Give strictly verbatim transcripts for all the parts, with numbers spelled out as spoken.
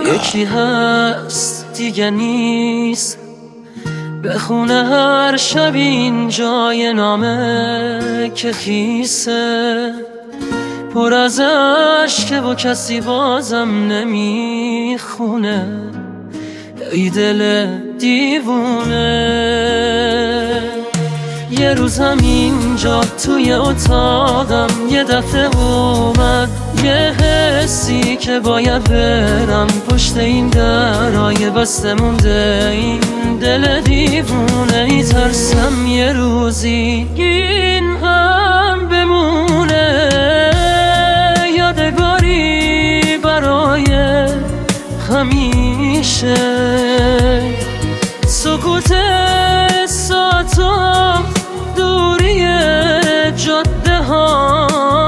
یکی هست دیگه نیست، بخونه هر شب این جای نامه که خیسه، پر از عشقه و کسی بازم نمیخونه. ای دل دیوونه، یه روز همینجا توی اتاقم یه دفعه اومد یه حسی که باید برم پشت این درای بسته مونده این دل دیوونه. ای ترسم یه روزی این هم بمونه، یادگاری برای همیشه. سکوت ساعتم، دوری جاده ها،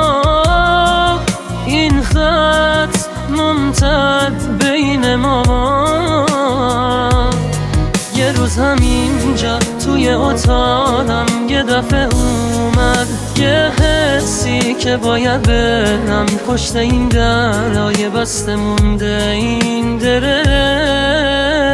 این خط ممتد بین ما. یه روز همینجا توی اتاقم یه دفعه اومد یه حسی که باید برم پشت این درای بسته مونده این دره.